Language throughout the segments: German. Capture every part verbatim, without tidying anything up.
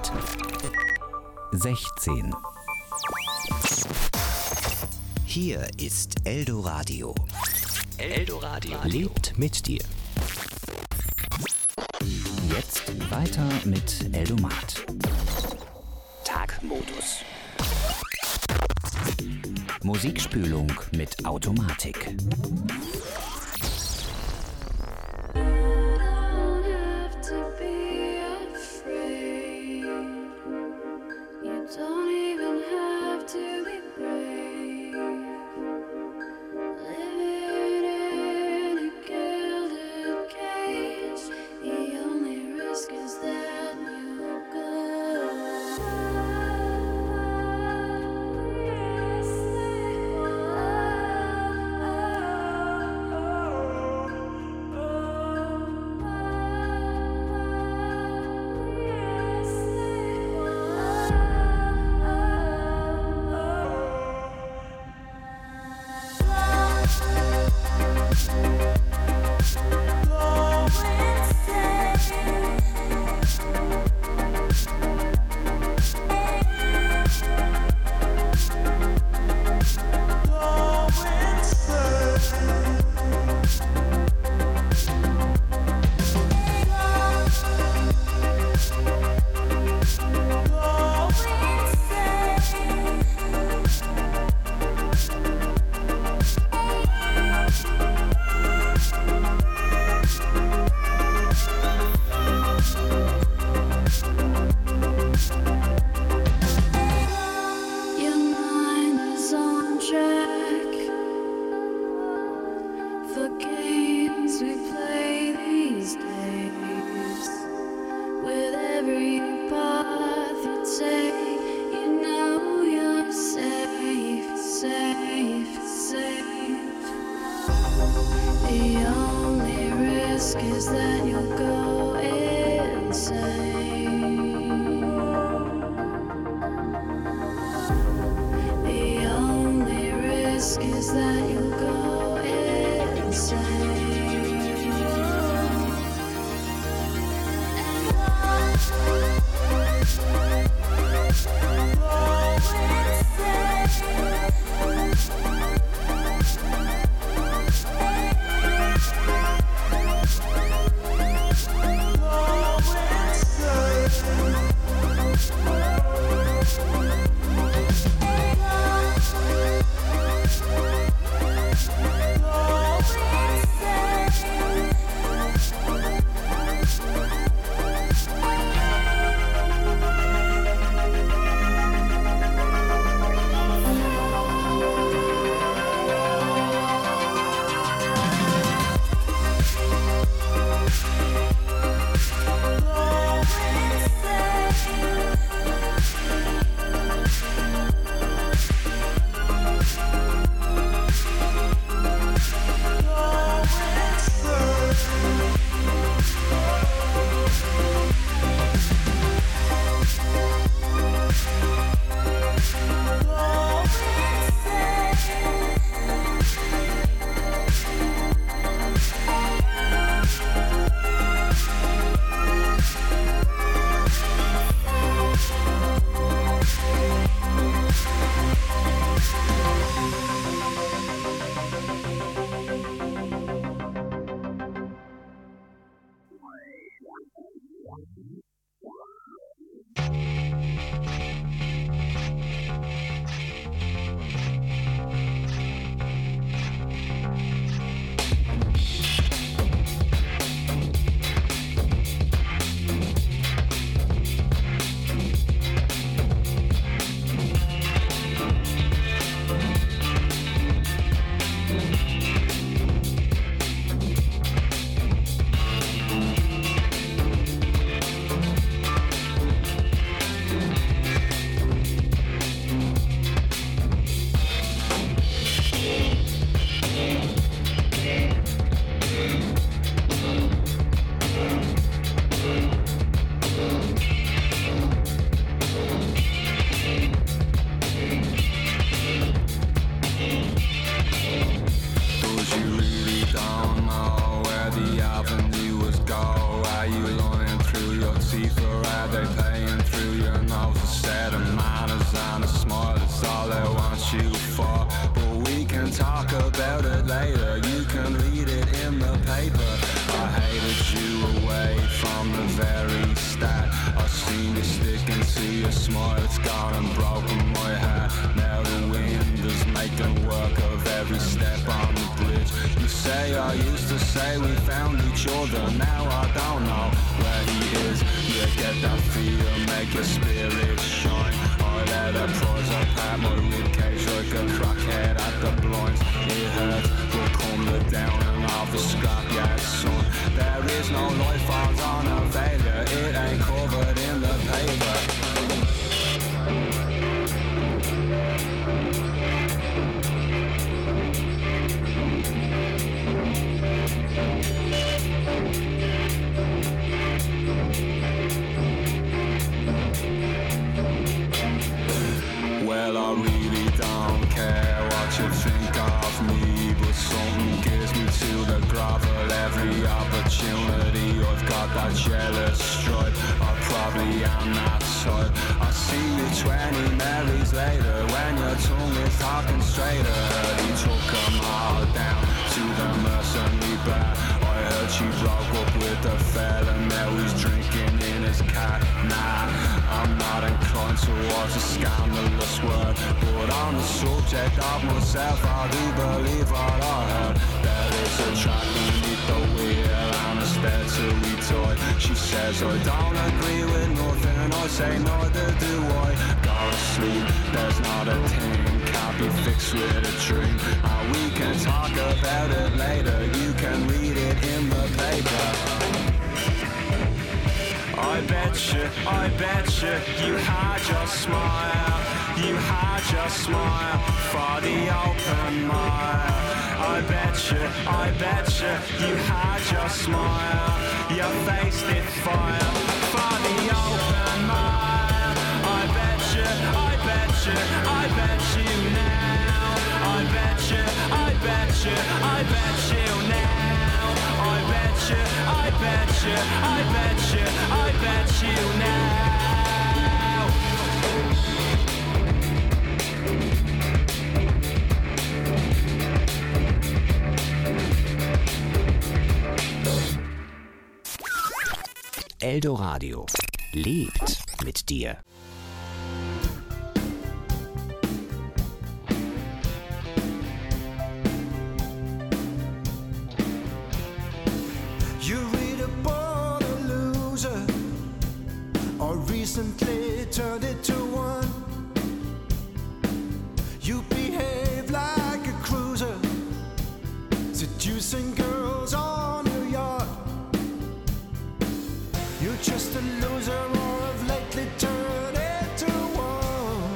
mit sechzehn. Hier ist Eldoradio. Eldoradio lebt mit dir. Jetzt weiter mit Eldomat. Tagmodus. Musikspülung mit Automatik. Always too far, but we can talk about it later. You can read it in the paper. I hated you away from the very start. I seen you stick into your smile, it's gone and broken my heart. Now the wind is making work of every step on the bridge. You say I used to say we found each other, now I don't know where he is. You get that feel, make your spirit shine. I let her prise apart my ribcage like a crackhead at the blinds. It hurts, will come the down and off the scrapyard, son. There is no life forms on a failure, it ain't covered in the paper. Well, I really don't care what you think of me, but something gives me to the grovel every opportunity. I've got that jealous stripe, I probably am that type. I see you twenty Marys later when your tongue is talking straighter. He took them all down to the mercenary bar. I heard she broke up with the fella, now he's drinking in his car. Nah, I'm not inclined towards a scandalous word, but on the subject of myself, I do believe what I heard. There is a track beneath the wheel and a steady toy. She says I don't agree with nothing, I say neither do I. Go to sleep, there's not a thing can't be fixed with a dream, and we can talk about it later. You can read it in the paper. I bet you, I bet you, you had your smile, you had your smile for the open mile. I bet you, I bet you, you had your smile, your face did fire for the open mile. I bet you, I bet you, I bet you now. I bet you, I bet you, I bet you now. I bet you, I bet you, I bet you, I bet you now. Eldoradio lebt mit dir. You read about a loser, or recently turned into one. You behave like a cruiser, seducing girls on your yacht. You're just a loser, or have lately turned into one.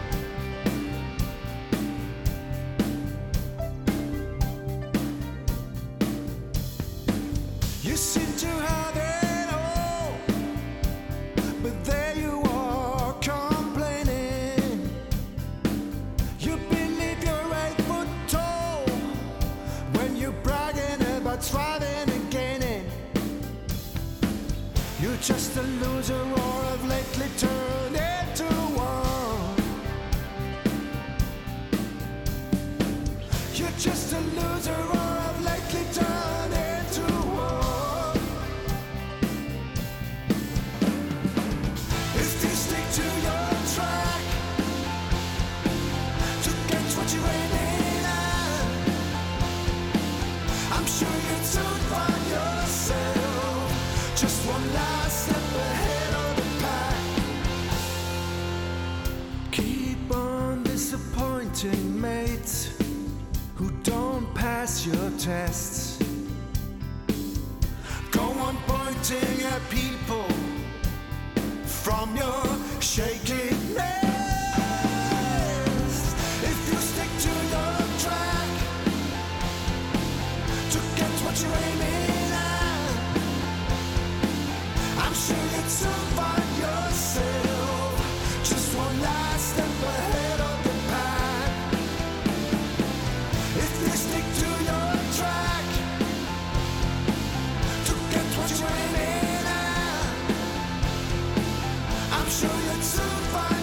You seem to have it all, but there you are complaining. You believe you're eight foot tall when you're bragging about thriving and gaining. You're just a loser, or have lately turned into one. You're just a loser, or have lately turned into one. If you stick to your track to get what you're aiming at, I'm sure you'd soon find yourself just one last step ahead of the pack. Keep on disappointing mates who don't pass your tests. Go on pointing at people from your shaky nest. If you stick to your track to get what you're aiming at, I'm sure you'd soon find yourself just one last step ahead of the pack. If you stick to your track to get what you're aiming at, I'm sure you'd soon find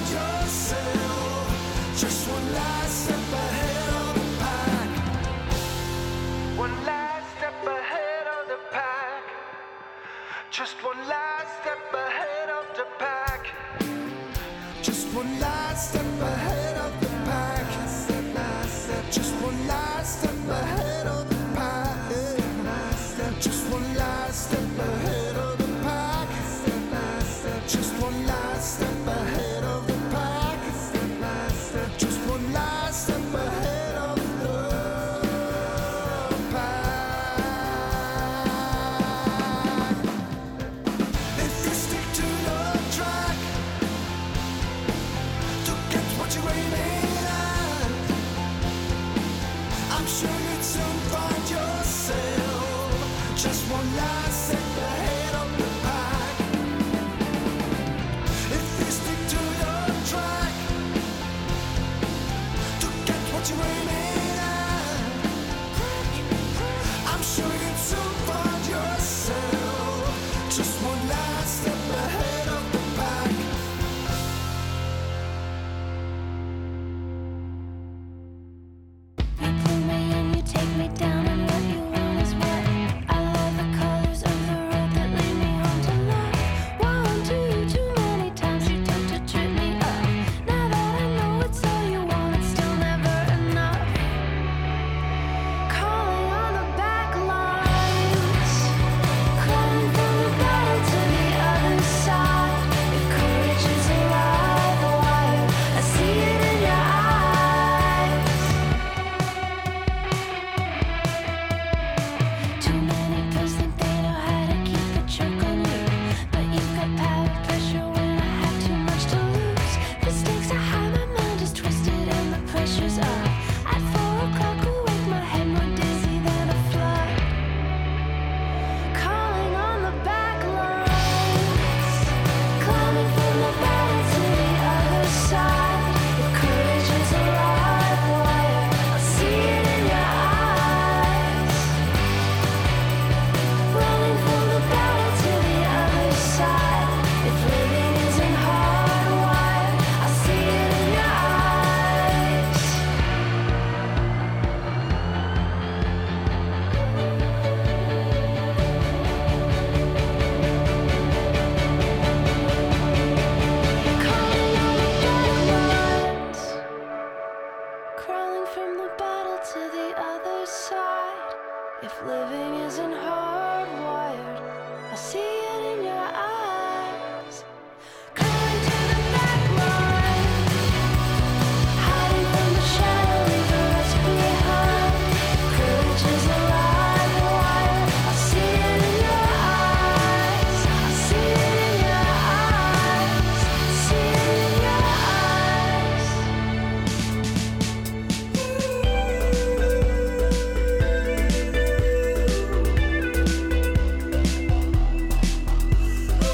Just one last step ahead of the pack. One last step ahead of the pack. Just one last step ahead of the pack. Just one last step ahead of the pack. Just one last step ahead of the pack. Just one last step ahead of the pack. Just one last step ahead of the pack. Just one last step ahead of the pack. If you stick to the track to get what you're aiming at, I'm sure you'd soon find yourself just one last step ahead of the pack. If you stick to your track to get what you're aiming at, I'm sure you'd soon find yourself just one last step ahead of the pack. You pull me in, you take me down, and what you want is what I love. The colors of the road that lead me home to love. Won't do you too many times, you took to trip me up. Now that I know it's all you want, it's still never enough. Calling on the back lines, climbing from the battle to the other side. If courage is a live wire, I see it in your eyes. Too many girls think they know how to keep a choke on you, but you've got power pressure when I have too much to lose. The stakes are high, my mind is twisted and the pressure's up. At four o'clock awake, my head more dizzy than a flood. Calling on the back lines, climbing from the battle to the other side. If courage is a live wire, I see it in your eyes. Running from the battle to the other side. If living isn't hardwired, I see it in your eyes. Calling on the back lines, crawling from the battle to the other side. If living isn't hardwired, I see it in your eyes. Crawling to the back lines, hiding from the shadow, leaving us behind. Courage is a live wire, I see it in your eyes. I see it in your eyes. See it in your eyes. Ooh.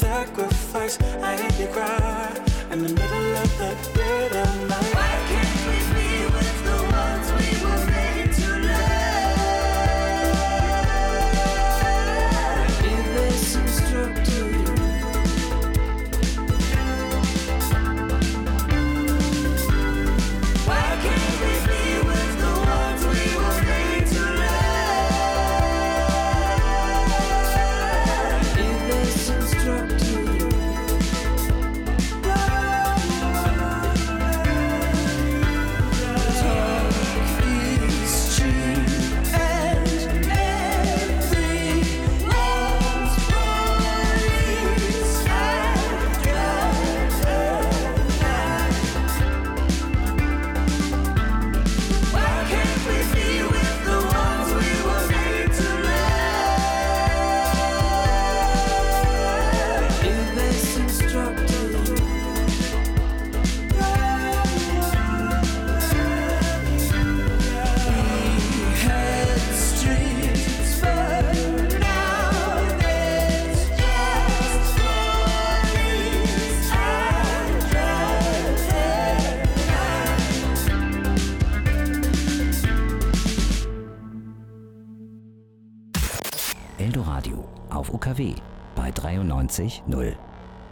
sacrifice. I hate you cry in the middle of the dead of night. Why can't we be with the ones we were made to love? If this instructed why can't we be with the ones we were made to love? If this instructed Eldoradio auf U K W bei dreiundneunzig Komma null.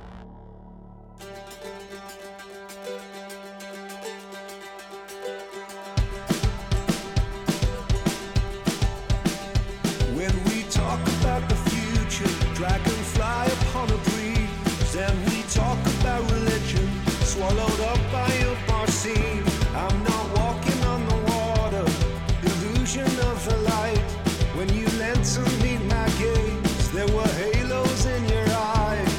When we talk about the future, dragonfly upon a breeze, and we talk about religion, swallowed up by a bar scene. I'm not walking on the water, illusion of the light. When you lent to me my gaze, there were halos in your eyes.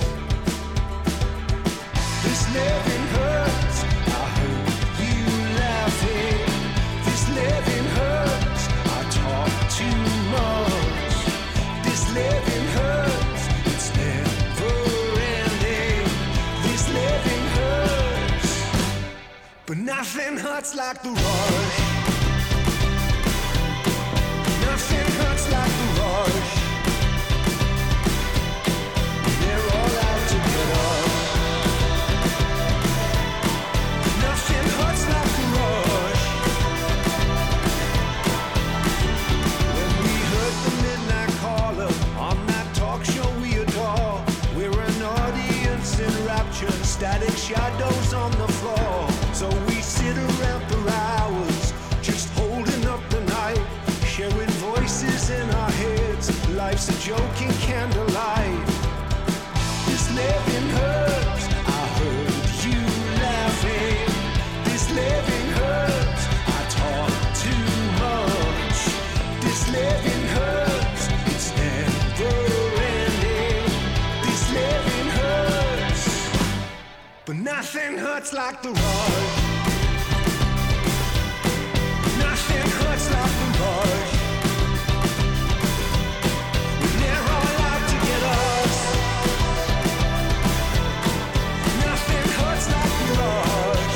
This living hurts, I heard you laughing. This living hurts, I talk too much. This living hurts, it's never ending. This living hurts, but nothing hurts like the rush. Nothing hurts like the rush. They're all out to get us. Nothing hurts like the rush. When we heard the midnight caller on that talk show we adore, we're an audience in rapture, static shadows on the floor. So we sit around for hours, just holding up the night, sharing voices in our heads. Life's a joke in candlelight. This living hurts, I heard you laughing. This living hurts, I talk too much. This living hurts, it's never ending. This living hurts, but nothing hurts like the rush. Nothing hurts like the rush. When they're all out to get us. Nothing hurts like the rush.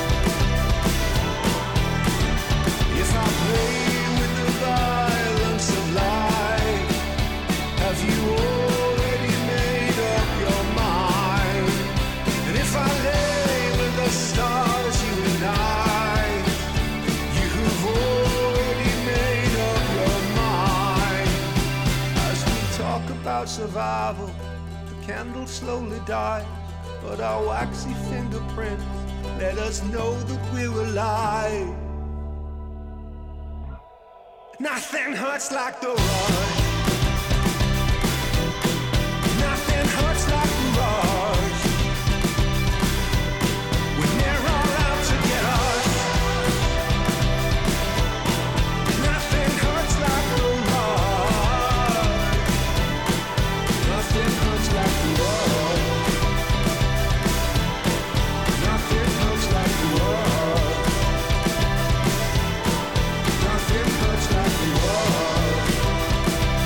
If I play with the violence of life, have you already made up your mind? And if I lay with the stars, you and I, you've already made up your mind. As we talk about survival, the candle slowly dies, but our waxy fingerprints let us know that we're alive. Nothing hurts like the rush. Nothing hurts like the rush. When they're all out to get us. Nothing hurts like the rush. Nothing hurts like the rush. Nothing hurts like the rush. Nothing hurts like the rush.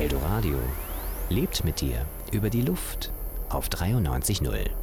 Eldoradio lebt mit dir über die Luft auf dreiundneunzig Komma null.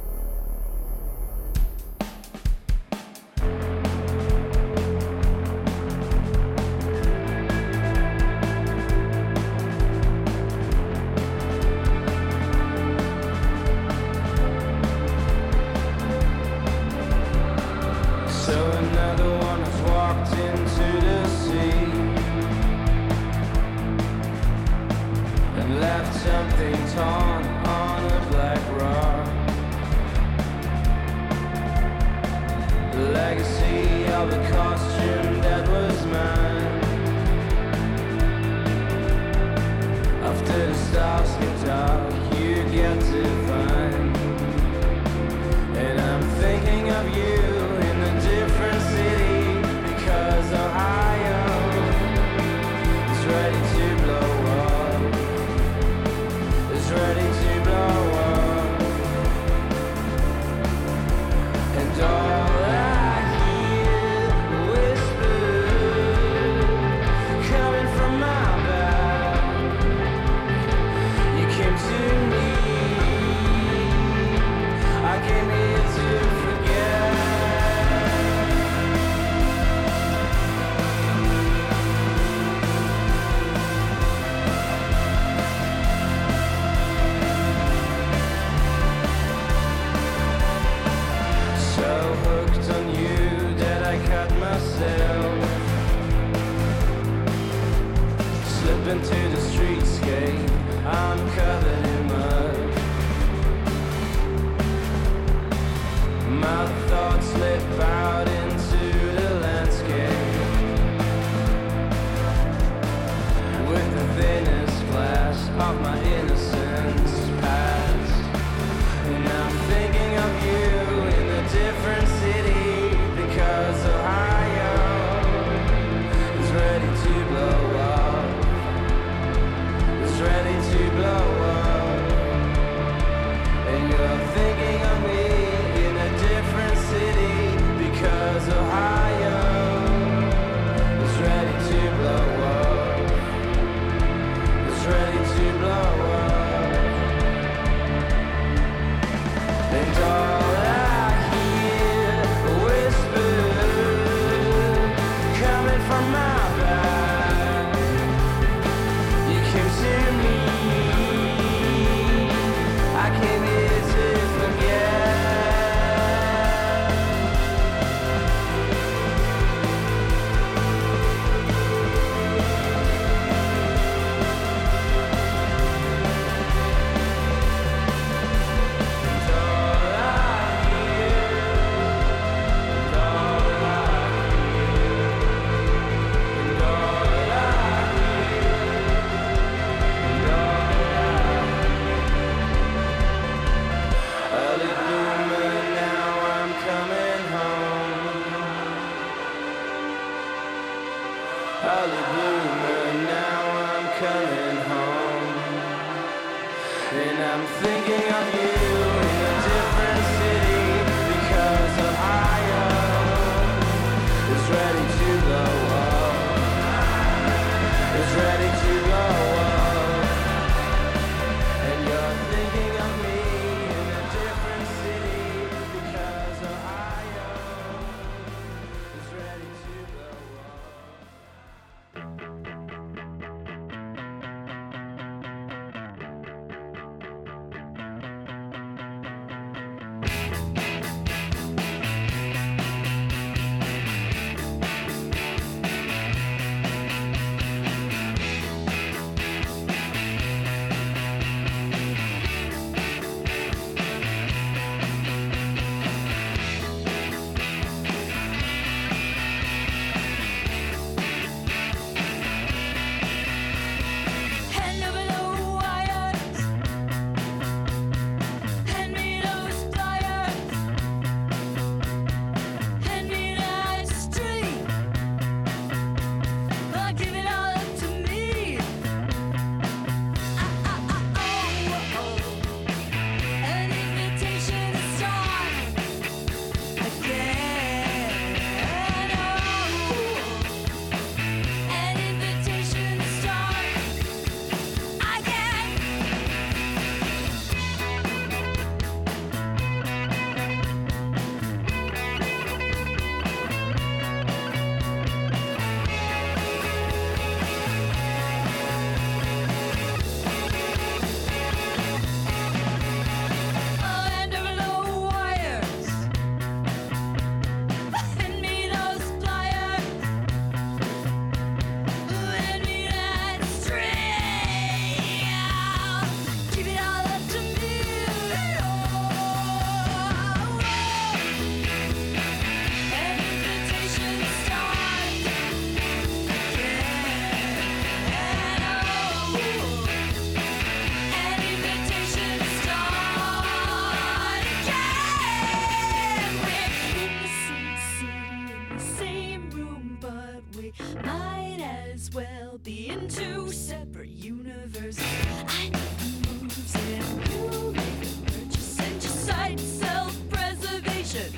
as well be in two separate universes. I know the moves and you make a purchase and just cite self-preservation.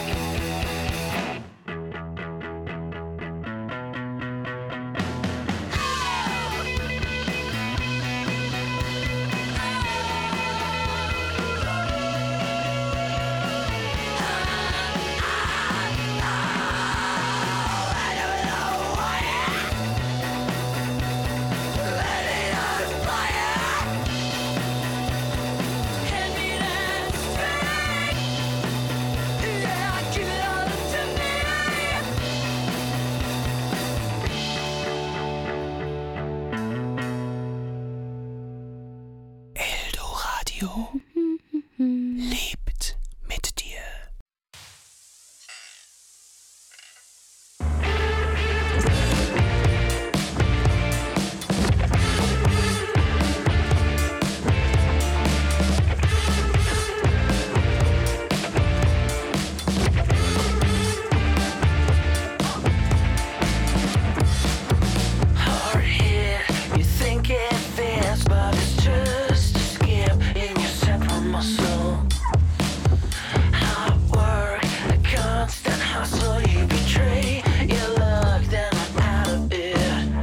Lebt mit dir. Hard hit, you think it fits, but it's just a skip in your separate muscle. Hard work, a constant hustle, you betray your luck, then I'm out of it.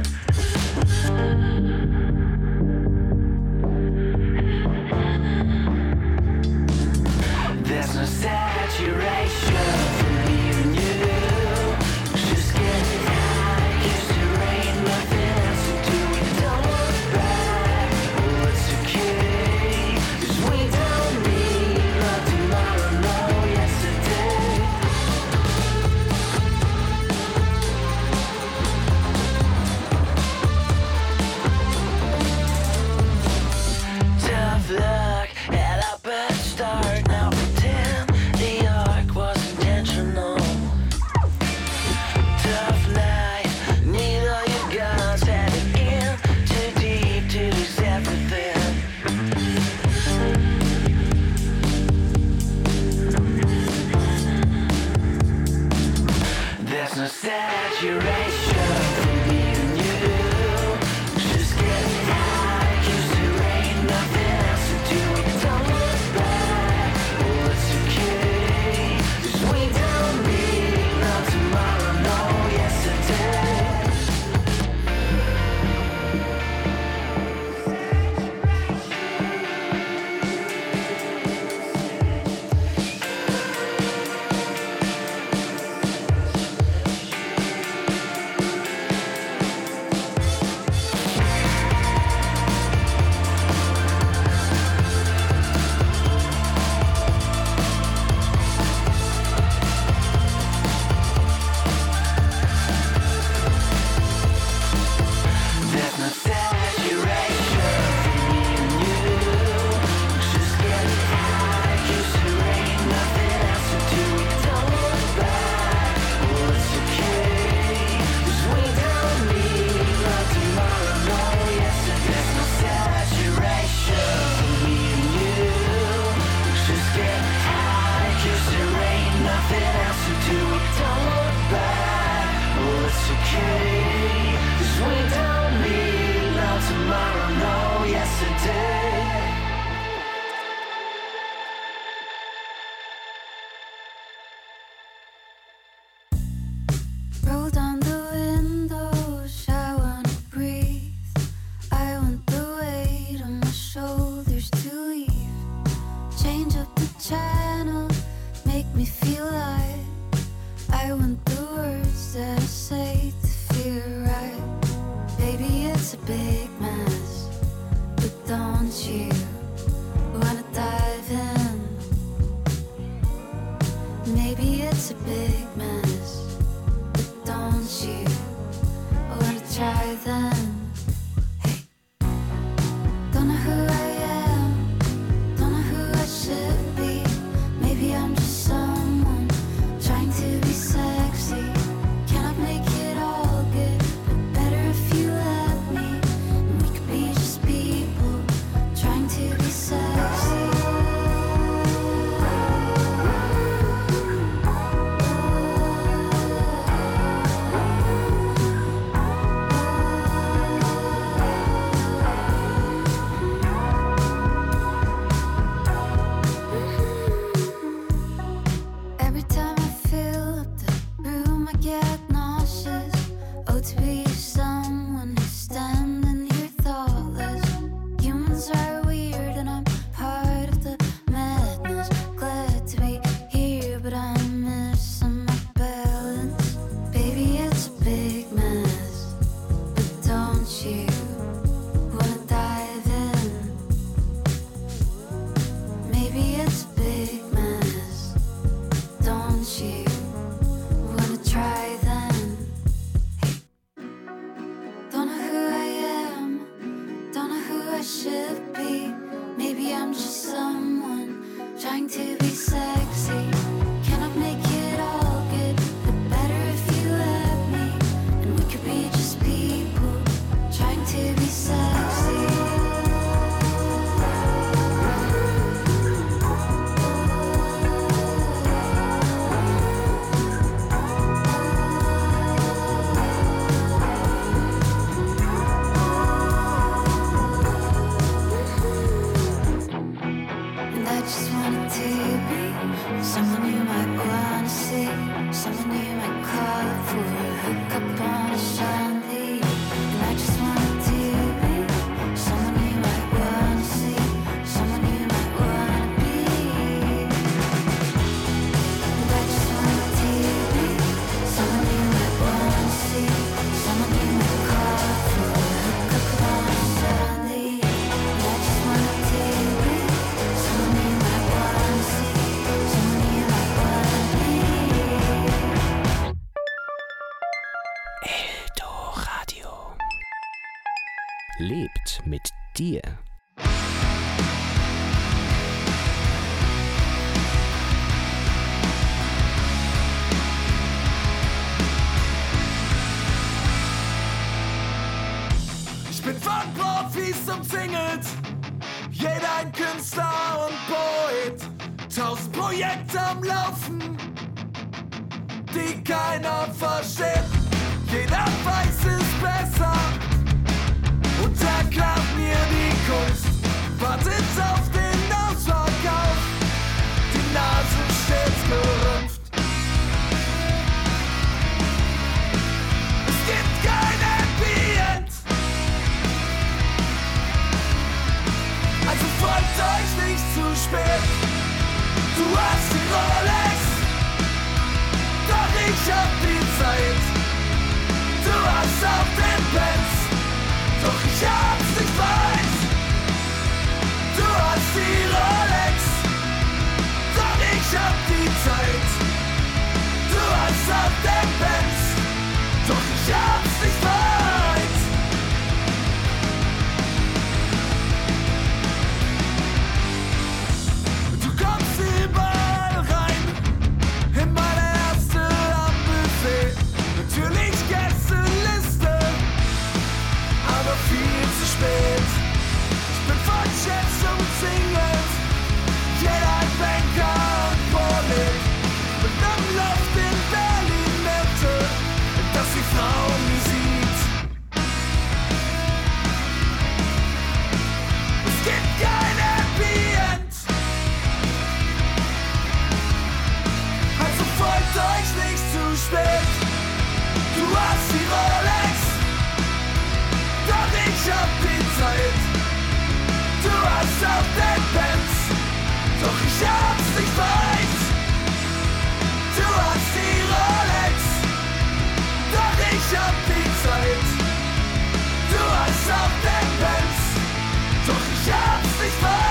There's no saturation for me and you. Just get high, used to rain, nothing else to do. We don't look back, well it's okay, 'cause we don't need no tomorrow, no yesterday. Tough luck, had a bad start, now pretend the arc was intentional. Tough night, need all your guns, had it in too deep to lose everything. There's no saturation for me and you. Just get high, used to rain, nothing else to do. We don't look back, well it's okay, 'cause we don't need no tomorrow, no yesterday. There's no saturation for me and you. Just get high, used to rain, nothing else to do. We don't look back, well it's okay, 'cause we don't need no tomorrow, no yesterday. There's no saturation for me and you. Just get high, used to rain, nothing else to do. We don't look back, well it's okay, 'cause we don't need no tomorrow, no yesterday. Roll down the windows, I wanna breathe. I want the weight on my shoulders to leave. Change up the channel, make me feel light. I want the words that I say to feel right. Baby, it's a big mess, but don't you wanna dive in? Maybe it's a big mess, but don't you wanna try then? Hey, don't know who I am, don't know who I should be. Maybe I'm just someone trying to be sexy. Cannot make it all good, but better if you let me. And we could be just people trying to be sexy. lebt mit dir. Ich bin von Profis umzingelt, jeder ein Künstler und Poet. Tausend Projekte am Laufen, die keiner versteht. Jeder weiß es besser und erklärt mir die Kunst. Wartet auf den Ausverkauf, die Nase stets gerümpft. Es gibt kein Happy End, also freut euch nicht zu spät. Du hast die Rolex, doch ich hab die Zeit. Du hast auch den Benz, doch ich hab's nicht weit. Du hast die Rolex, doch ich hab die Zeit. Du hast auch den Benz, doch ich hab's nicht weit. Du kommst überall rein, in meine Ärzte am Buffet. Natürlich Gästeliste, aber viel zu spät. Ich bin von Chefs umzingelt, jeder ein Banker und Polit. Mit nem Loft in Berlin-Mitte, das die Frau nie sieht. Es gibt kein Happy End, also freut euch nicht zu spät. Du hast die Rolex, doch ich hab die Zeit. Du hast auch den Benz, doch ich hab's nicht weit. Du hast die Rolex, doch ich hab die Zeit. Du hast auch den Benz, doch ich hab's nicht weit.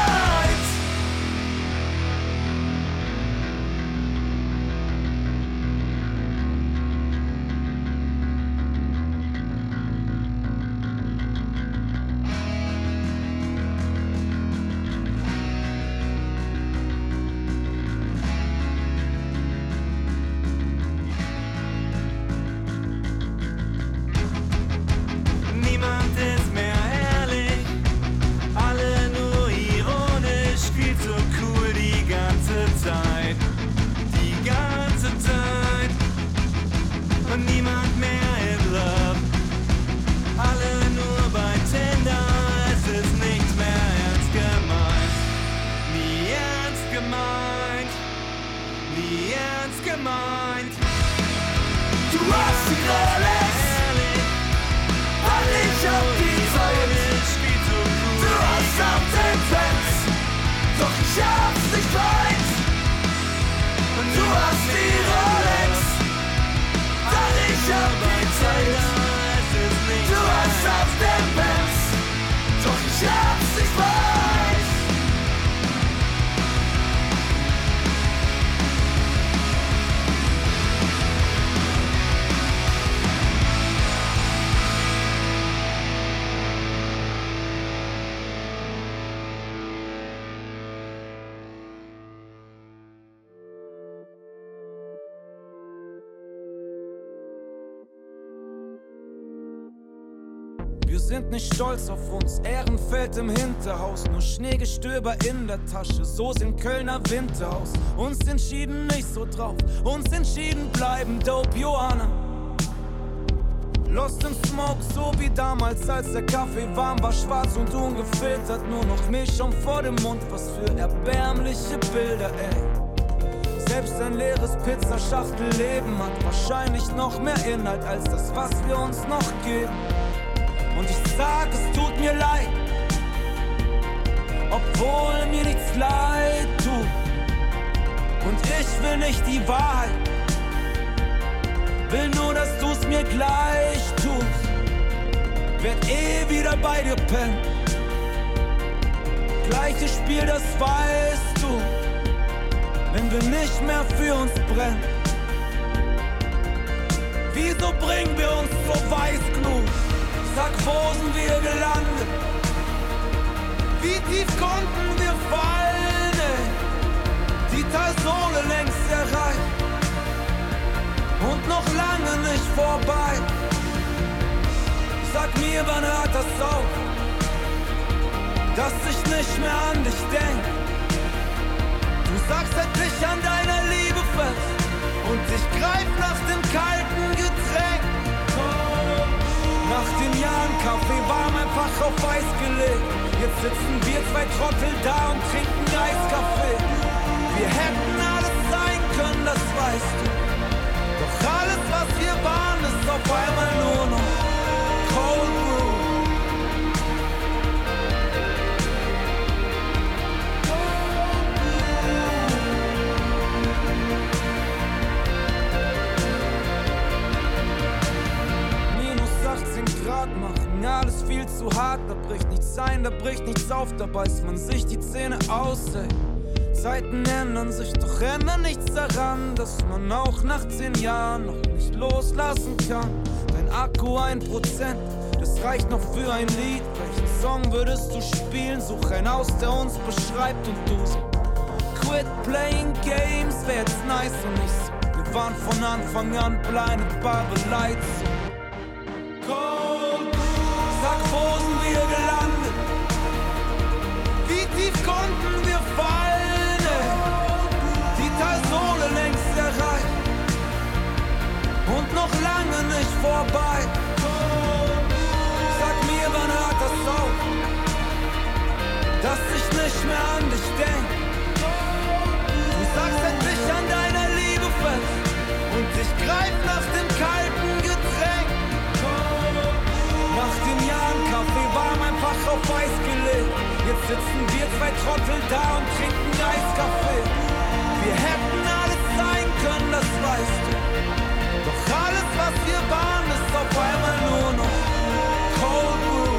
Niemand ist mehr ehrlich, alle nur ironisch, viel zu cool die ganze Zeit, die ganze Zeit. Und niemand mehr in love, alle nur bei Tinder, es ist nichts mehr ernst gemeint, nie ernst gemeint, nie ernst gemeint. Du hast die Rolex, weil ich hab die Zeit. Du hast auch den Benz, doch ich hab's nicht weit. Und du hast die Rolex, weil ich hab die Zeit. Du hast auch den Benz, doch ich hab's nicht weit. Wir sind nicht stolz auf uns, Ehrenfeld im Hinterhaus, nur Schneegestöber in der Tasche, so sind Kölner Winter aus. Uns entschieden nicht so drauf, uns entschieden bleiben Dope Johanna. Lost in Smoke, so wie damals, als der Kaffee warm war, schwarz und ungefiltert, nur noch Milchschaum vor dem Mund, was für erbärmliche Bilder, ey. Selbst ein leeres Pizzaschachtel-Leben hat wahrscheinlich noch mehr Inhalt als das, was wir uns noch geben. Und ich sag, es tut mir leid, obwohl mir nichts leid tut. Und ich will nicht die Wahrheit, will nur, dass du's mir gleich tust. Werd eh wieder bei dir pennen, gleiches Spiel, das weißt du, wenn wir nicht mehr für uns brennen. Wieso bringen wir uns so Weißglut? Sag, wo sind wir gelandet? tief konnten wir fallen, ey? Die Talsohle längst erreicht und noch lange nicht vorbei. Sag mir, wann hört das auf, dass ich nicht mehr an dich denk? Du sagst, halt dich an deiner Liebe fest und ich greif nach dem kalten Getränk. Nach den Jahren Kaffee warm einfach auf Eis gelegt. Jetzt sitzen wir zwei Trottel da und trinken Eiskaffee. Wir hätten alles sein können, das weißt du. Doch alles, was wir waren, ist auf einmal nur noch Cold Brew. Grad machen, alles viel zu hart, da bricht nichts ein, da bricht nichts auf, da beißt man sich die Zähne aus, ey. Zeiten ändern sich, doch ändert nichts daran, dass man auch nach zehn Jahren noch nicht loslassen kann. Dein Akku ein Prozent, das reicht noch für ein Lied. Welchen Song würdest du spielen? Such einen aus, der uns beschreibt und du so. Quit playing games, wär jetzt nice und nicht so. Wir waren von Anfang an blinded by the lights. Sag, wo sind wir gelandet? Wie tief konnten wir fallen, ey? Die Talsohle längst erreicht und noch lange nicht vorbei. Sag mir, wann hört das auf, dass ich nicht mehr an dich denk? Du sagst, halt dich an deiner Liebe fest und ich greif nach dem kalten Getränk. Nach den Jahren Kaffee warm einfach auf Eis gelegt. Jetzt sitzen wir zwei Trottel da und trinken Eiskaffee. Wir hätten alles sein können, das weißt du. Doch alles, was wir waren, ist auf einmal nur noch Cold Brew.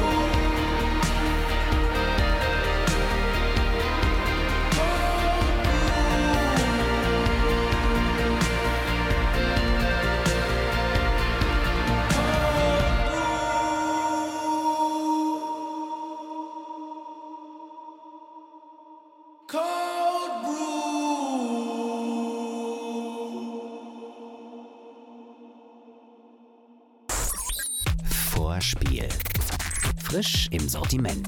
Vorspiel. Frisch im Sortiment.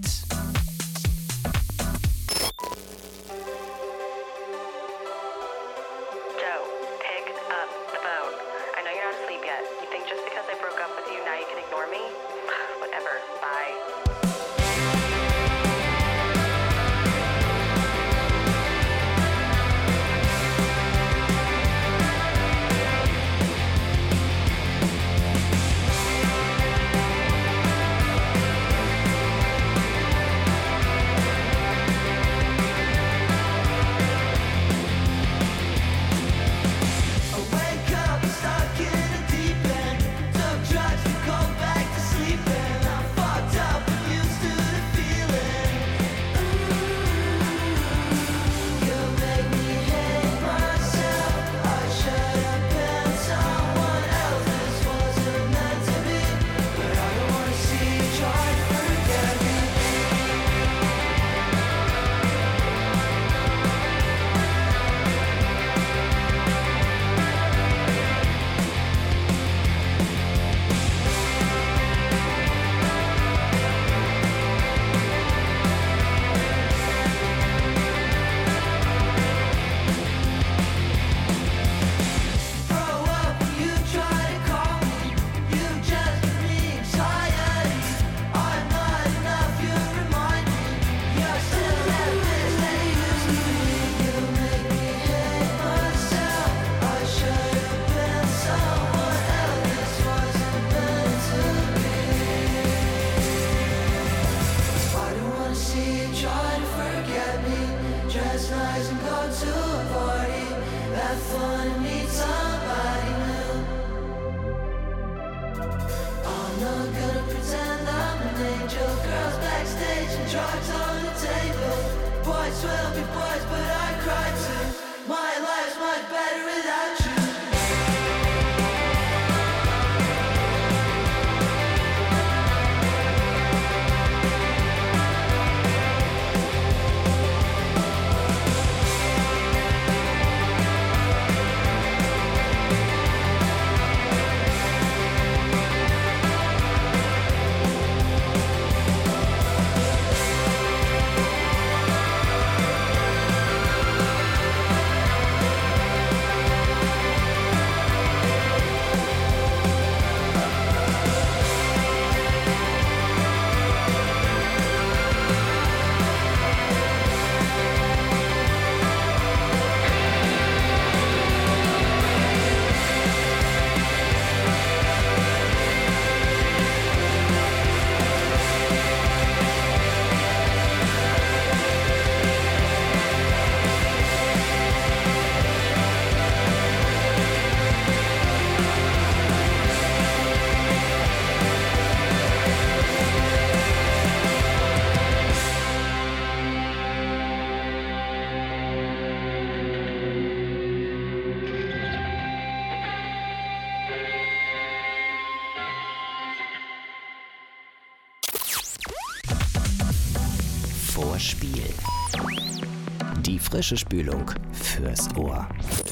Vorspiel. Die frische Spülung fürs Ohr.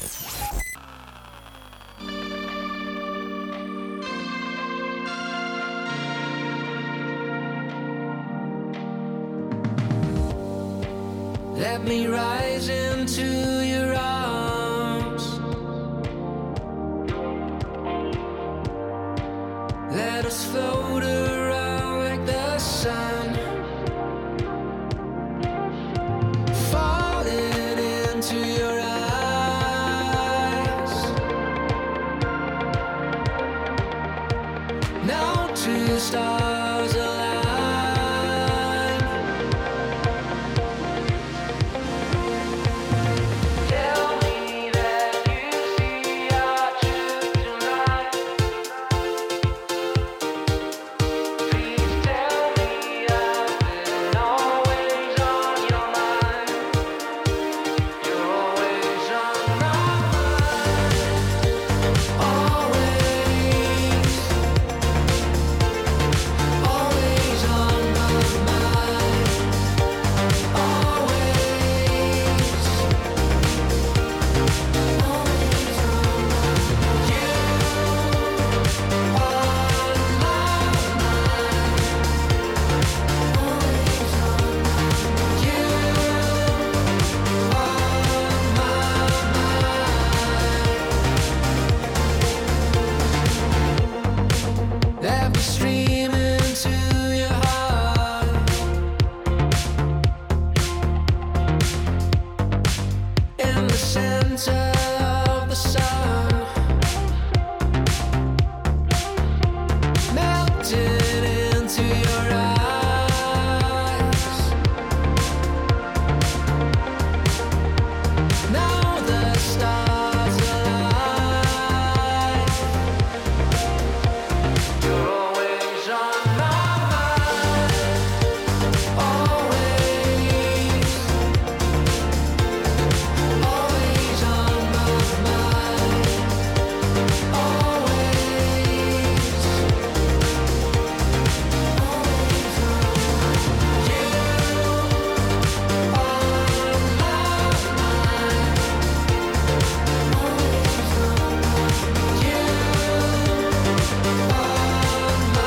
Let me rise into your arms. Let us float around like the sun, falling into your eyes. Now two stars align. Tell me that you see our truth tonight. Please tell me I've been always on your mind. You're always on my mind. Always, always on my mind. Always, always on you on my mind. Always on you on my mind. Let me stream into your heart. In the center of the sun, melting into your eyes. Now the stars align. You're always on my mind. Always, always on my mind. Always, always on you on my mind. Always on you on my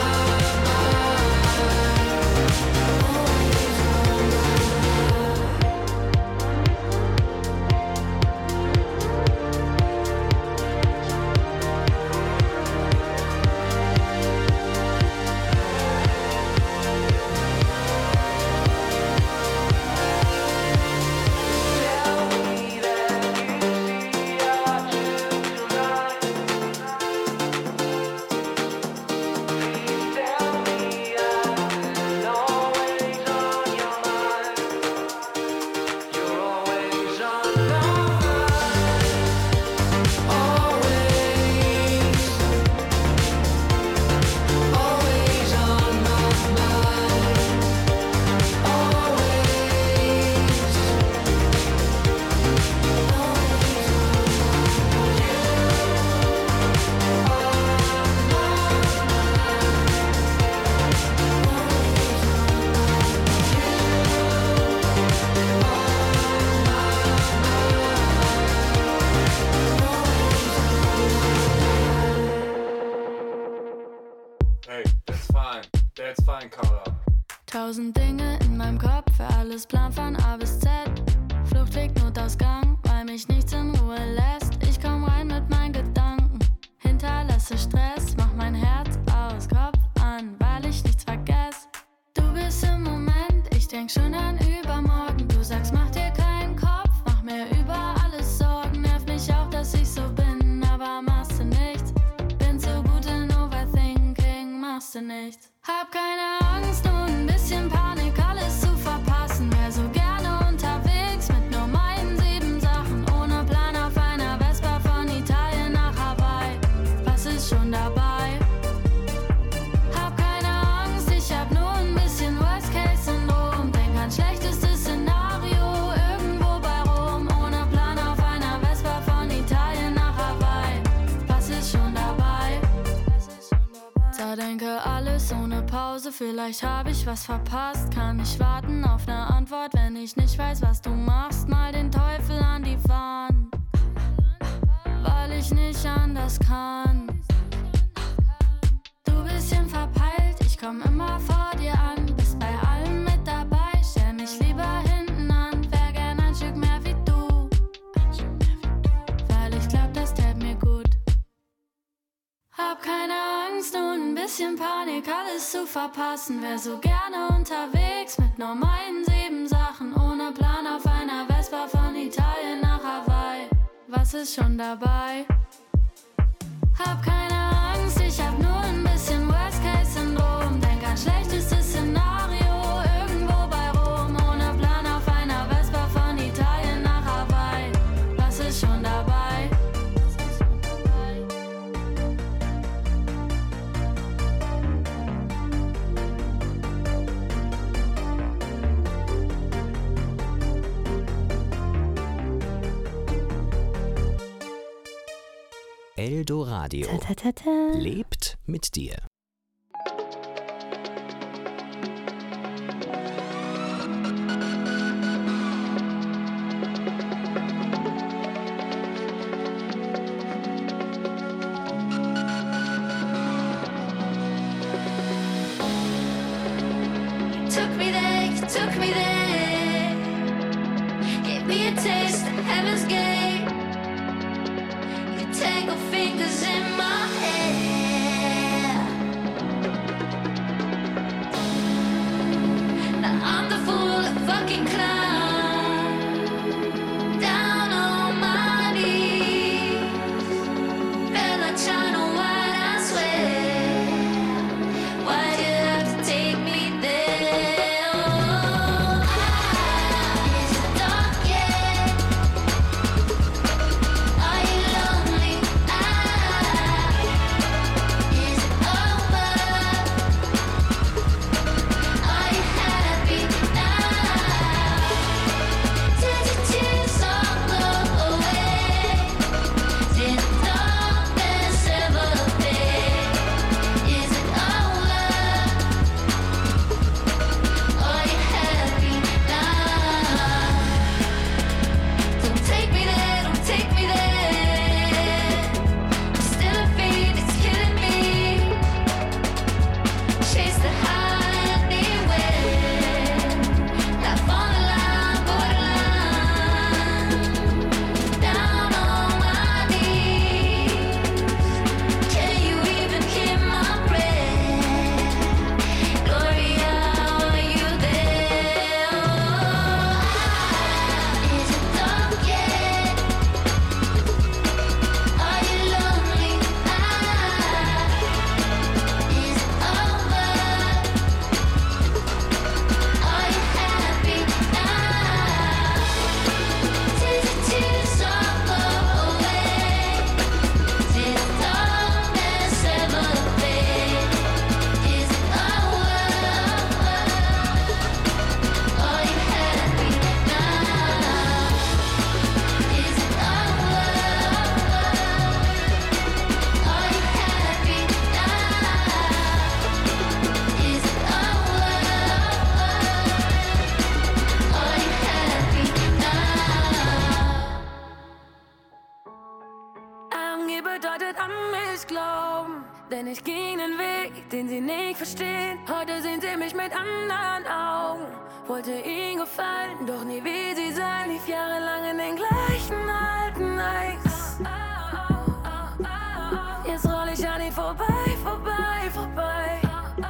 Hey, that's fine. That's fine, Carla. Tausend Dinge in meinem Kopf, für alles Plan von A bis Z. Fluchtweg, Notausgang, weil mich nichts in Ruhe lässt. Ich komm rein mit meinen Gedanken, hinterlasse Stress, mach mein Herz aus, Kopf an, weil ich nichts vergess. Du bist im Moment, ich denk schon an übermorgen. Du sagst, mach dir keinen Kopf, mach mir über alles Sorgen. Nervt mich auch, dass ich so bin, aber machst du nichts. Bin so gut in Overthinking, machst du nichts. Hab keine Angst, nur ein bisschen Panik, alles zu verpassen. Wär so gerne unterwegs mit nur meinen sieben Sachen. Ohne Plan auf einer Vespa von Italien nach Hawaii. Was ist schon dabei? Hab keine Angst, ich hab nur ein bisschen Worst-Case-Syndrom. Denk an schlechtestes Szenario, irgendwo bei Rom. Ohne Plan auf einer Vespa von Italien nach Hawaii. Was ist schon dabei? Zerdenke alles ohne Pause, vielleicht hab ich was verpasst. Kann ich warten auf ne Antwort, wenn ich nicht weiß, was du machst. Mal den Teufel an die Wand, weil ich nicht anders kann. Du bisschen verpeilt, ich komm immer vor dir an. Bist bei allem mit dabei, stell mich lieber hinten an. Wär gern ein Stück mehr wie du, weil ich glaub, das tät mir gut. Hab keine Angst und ein bisschen Panik, alles zu verpassen. Wär so gerne unterwegs mit nur meinen sieben Sachen. Ohne Plan auf einer Vespa von Italien nach Hawaii. Was ist schon dabei? Hab keine Angst, ich hab nur ein bisschen Worst-Case-Syndrom. Denk an schlechtestes Szenario, irgendwo bei Rom. Ohne Plan auf einer Vespa von Italien nach Hawaii. Was ist schon dabei? Eldoradio Ta, ta, ta, ta. lebt mit dir. Took me there, you took me there. Gave me a taste of heaven's gate. You tangle fingers in my hair. Now I'm the fool, a fucking clown. Down on my knees. Felt like China white, I swear. Why'd you have to take me there? Oh, is it dark yet? Are you lonely? Ah, is it over? Are you happy now? Did your tears all go away? Did the darkness ever fade? Is it over? Are you happy now? Don't take me there, don't take me there. I'm still a fiend, it's killing me. Chase the high anywhere. Life on the line, borderline. Down on my knees. Can you even hear my breath? Gloria, are you there? Oh, is it dark yet? Are you lonely? Ah, is it over? Are you happy now? Did your tears all go away? Did the darkness ever fade? Is it over? Are you happy now? Is it over? Are you happy now? Is it over? Are you happy now? Angie bedeutet an mich glauben, denn ich ging den Weg, den sie nicht verstehen. Heute sehen sie mich mit anderen Augen. Wollte ihnen gefallen, doch nie wie sie sein. Lief jahrelang in den gleichen alten Eis. Jetzt roll ich an ihnen vorbei, vorbei, vorbei.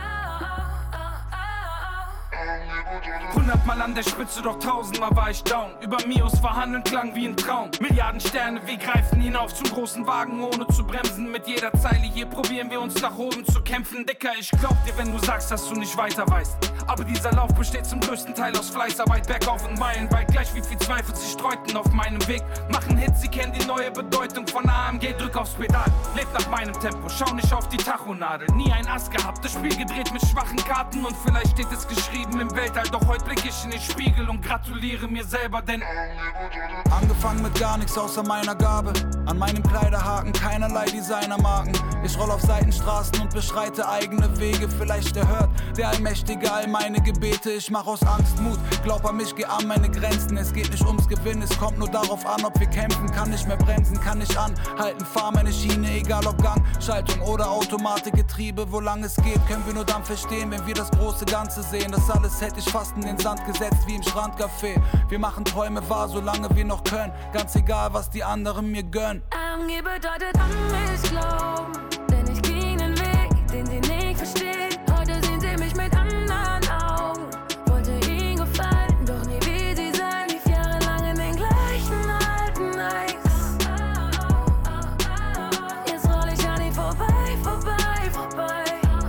Hundertmal an der Spitze, doch tausendmal war ich down. Über Mios verhandeln klang wie ein Traum. Milliarden Sterne, wir greifen hinauf zum großen Wagen, ohne zu bremsen. Mit jeder Zeile hier probieren wir uns nach oben zu kämpfen. Dicker, ich glaub dir, wenn du sagst, dass du nicht weiter weißt. Aber dieser Lauf besteht zum größten Teil aus Fleißarbeit, bergauf und meilenweit. Gleich wie viel Zweifel sie streuten auf meinem Weg. Machen Hits, sie kennen die neue Bedeutung von A M G. Drück aufs Pedal, lebt nach meinem Tempo, schau nicht auf die Tachonadel. Nie ein Ass gehabt, das Spiel gedreht mit schwachen Karten. Und vielleicht steht es geschrieben im Weltall, doch heute blick blick ich in den Spiegel und gratuliere mir selber, denn angefangen mit gar nichts außer meiner Gabe. An meinem Kleiderhaken keinerlei Designermarken. Ich roll auf Seitenstraßen und beschreite eigene Wege. Vielleicht erhört der Allmächtige all meine Gebete. Ich mach aus Angst Mut, glaub an mich, geh an meine Grenzen. Es geht nicht ums Gewinnen, es kommt nur darauf an, ob wir kämpfen. Kann nicht mehr bremsen, kann nicht anhalten, fahr meine Schiene, egal ob Gang, Schaltung oder Automatikgetriebe. Wo lang es geht, können wir nur dann verstehen, wenn wir das große Ganze sehen. Das alles hätte ich fast in den Sand gesetzt, wie im Strandcafé. Wir machen Träume wahr, solange wir noch können. Ganz egal, was die anderen mir gönnen. A M G bedeutet an mich glauben, denn ich ging den Weg, den sie nicht verstehen. Heute sehen sie mich mit anderen Augen. Wollte ihnen gefallen, doch nie wie sie sein. Lief jahrelang in den gleichen alten Nikes. Jetzt roll ich an ihnen vorbei, vorbei, vorbei.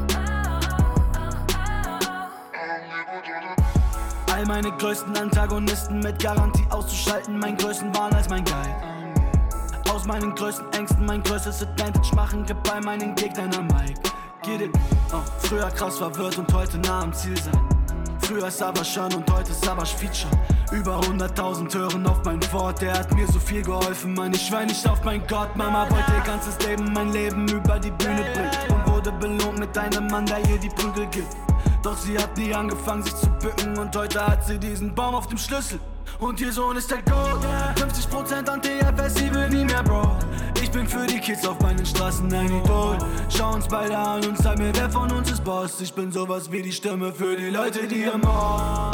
All meine größten Antagonisten mit Garantie auszuschalten. Mein größten Wahn als mein Guide. Aus meinen größten Ängsten mein größtes Advantage machen. Gib bei meinen Gegnern am Mic. Get it? Oh. Früher krass verwirrt und heute nah am Ziel sein. Früher Savage und heute Savage Feature. Über hunderttausend hören auf mein Wort. Der hat mir so viel geholfen, Mann. Ich schwör nicht auf mein Gott. Mama wollte ihr ganzes Leben mein Leben über die Bühne bringen. Und wurde belohnt mit einem Mann, der ihr die Prügel gibt. Doch sie hat nie angefangen sich zu bücken. Und heute hat sie diesen Baum auf dem Schlüssel. Und ihr Sohn ist der Gold. fünfzig Prozent antidepressive nie mehr, Bro. Ich bin für die Kids auf meinen Straßen ein Idol. Schau uns beide an und sag mir, wer von uns ist Boss. Ich bin sowas wie die Stimme für die Leute, die im Ort.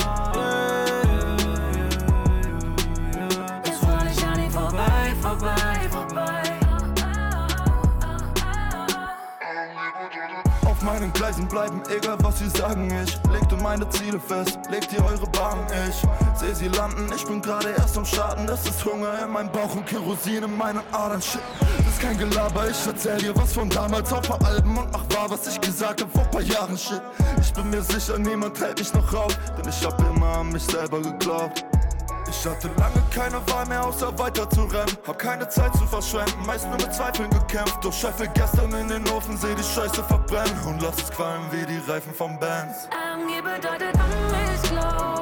Jetzt roll ich an ihnen vorbei, vorbei, vorbei. Auf meinen Gleisen bleiben, egal was sie sagen. Ich legte meine Ziele fest, legt ihr eure Bahn. Ich seh sie landen, ich bin gerade erst am Starten. Das ist Hunger in meinem Bauch und Kerosin in meinen Adern. Shit, das ist kein Gelaber, ich erzähl dir was von damals. Auf paar Alben und mach wahr, was ich gesagt hab vor paar Jahren. Shit, ich bin mir sicher, niemand hält mich noch auf, denn ich hab immer an mich selber geglaubt. Ich hatte lange keine Wahl mehr, außer weiter zu rennen. Hab keine Zeit zu verschwenden, meist nur mit Zweifeln gekämpft. Doch Scheffel gestern in den Ofen, seh die Scheiße verbrennen und lass es qualmen wie die Reifen von Bands. A M G bedeutet an mich glauben.